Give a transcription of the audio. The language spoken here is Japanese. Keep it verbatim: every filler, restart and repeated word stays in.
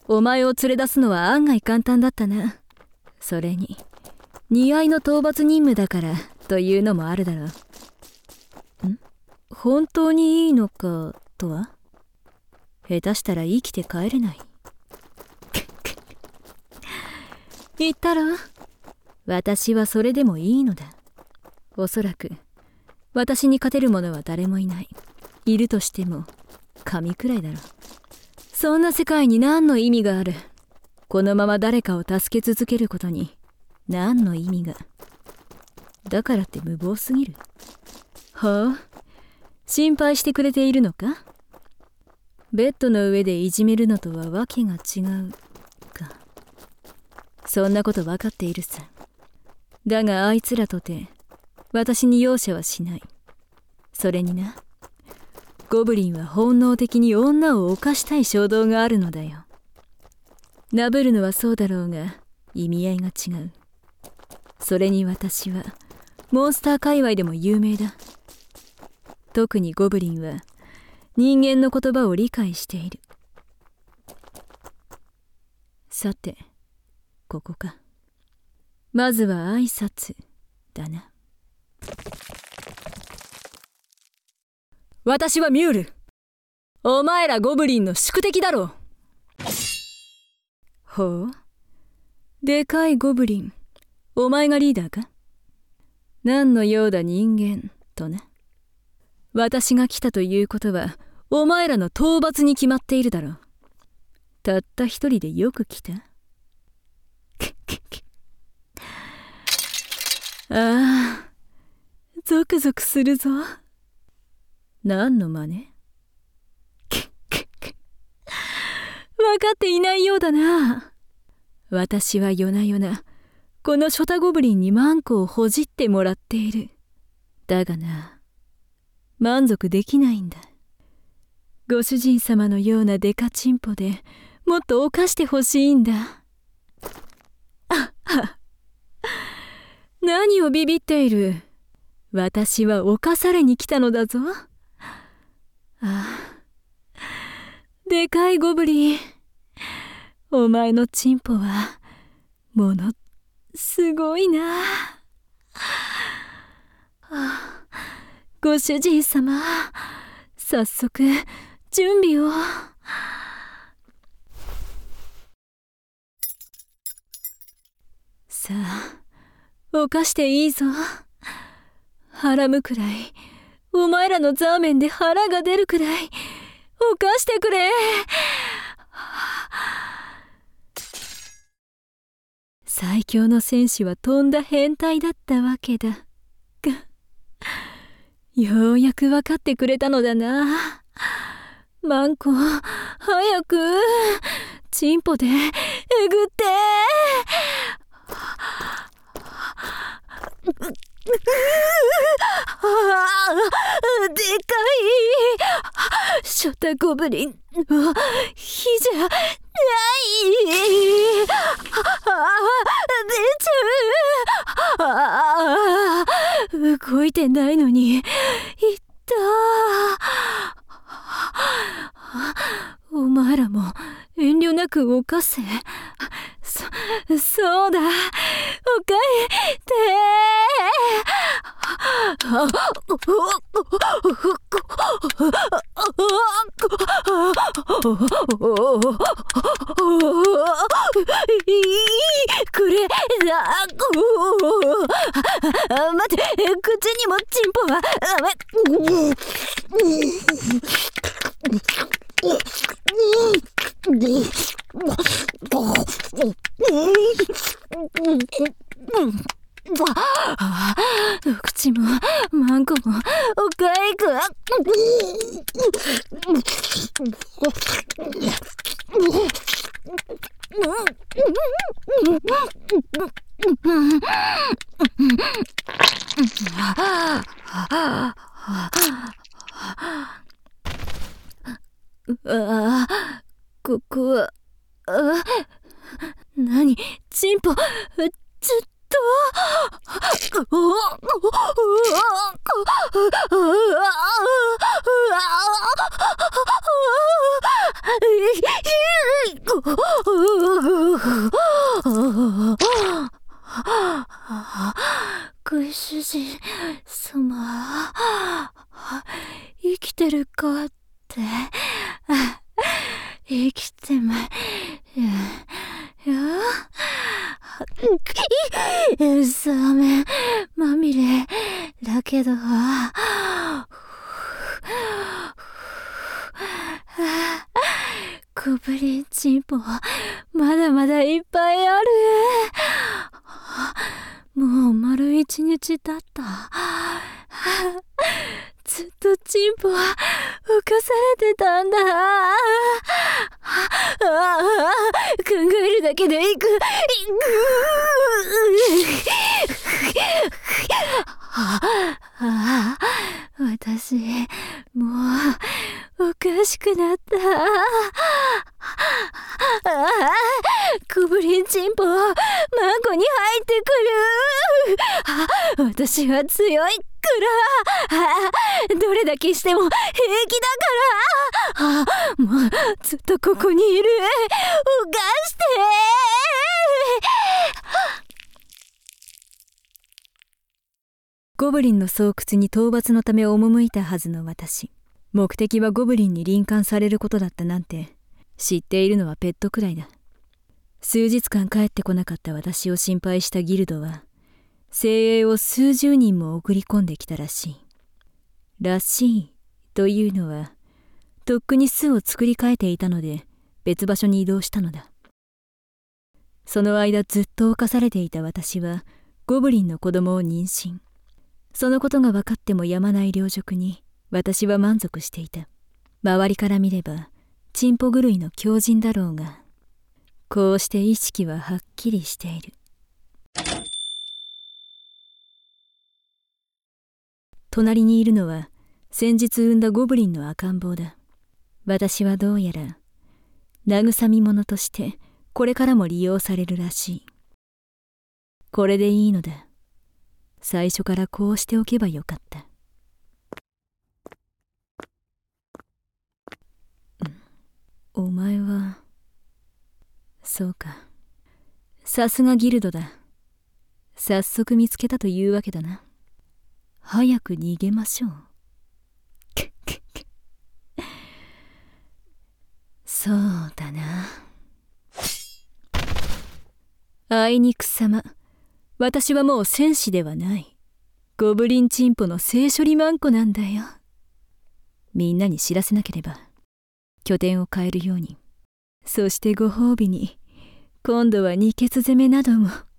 お前を連れ出すのは案外簡単だったな。それに似合いの討伐任務だからというのもあるだろう。ん？本当にいいのかとは？下手したら生きて帰れない。言ったろ、私はそれでもいいのだ。おそらく私に勝てる者は誰もいない。いるとしても神くらいだろう。そんな世界に何の意味がある。このまま誰かを助け続けることに何の意味が。だからって無謀すぎる。ほう、心配してくれているのか？ベッドの上でいじめるのとはわけが違うか。そんなこと分かっているさ。だがあいつらとて私に容赦はしない。それにな、ゴブリンは本能的に女を犯したい衝動があるのだよ。なぶるのはそうだろうが意味合いが違う。それに私はモンスター界隈でも有名だ。特にゴブリンは人間の言葉を理解している。さて、ここか。まずは挨拶だな。私はミュール。お前らゴブリンの宿敵だろう。ほう、でかいゴブリン、お前がリーダーか？何の用だ人間とな。私が来たということはお前らの討伐に決まっているだろう。たった一人でよく来た。ああ、ゾクゾクするぞ。何の真似？分かっていないようだな。私は夜な夜なこのショタゴブリンにマンコをほじってもらっている。だがな、満足できないんだ。ご主人様のようなデカチンポでもっと犯してほしいんだ。あっ、何をビビっている。私は犯されに来たのだぞ。ああ、でかいゴブリン、お前のチンポはものすごいな。あ、ご主人様、早速準備を。さあ、犯していいぞ。腹むくらい、お前らのザーメンで腹が出るくらい犯してくれ。最強の戦士はとんだ変態だったわけだが、ようやく分かってくれたのだな。マンコ、早くチンポでえぐって。ああ、でかいショタゴブリンの火じゃない。ああ、出ちゃう。ああ、動いてないのにいった。お前らも遠慮なく犯せ。そ、そうだ、犯してくれだ。待って、口にもチンポは。口もマンコもおかいく。ああ、ここは、あ、何、チンポ、ちょっと、 ご主人様、生きてるかって。生きてま、いや、い、サメまみれだけど、ゴブリンチンポまだまだいっぱいある。もう丸一日経った。ずっとチンポは浮かされてたんだ。考えるだけでいく。私もうおかしくなった。ゴブリンチンポマンゴに入ってくる。私は強いからどれだけしても平気だから。もうずっとここにいる。おかして。ゴブリンの巣窟に討伐のため赴いたはずの私。目的はゴブリンに臨艦されることだったなんて知っているのはペットくらいだ。数日間帰ってこなかった私を心配したギルドは精鋭を数十人も送り込んできたらしい。らしいというのはとっくに巣を作り変えていたので別場所に移動したのだ。その間ずっと侵されていた私はゴブリンの子供を妊娠。そのことが分かってもやまない領辱に私は満足していた。周りから見ればチンポ狂いの狂人だろうが、こうして意識ははっきりしている。隣にいるのは先日産んだゴブリンの赤ん坊だ。私はどうやら慰み者としてこれからも利用されるらしい。これでいいのだ。最初からこうしておけばよかった。お前は、そうか。さすがギルドだ。早速見つけたというわけだな。早く逃げましょう。そうだな。あいにくさま、私はもう戦士ではない。ゴブリンチンポの性処理マンコなんだよ。みんなに知らせなければ。拠点を変えるように。そしてご褒美に今度は二血攻めなども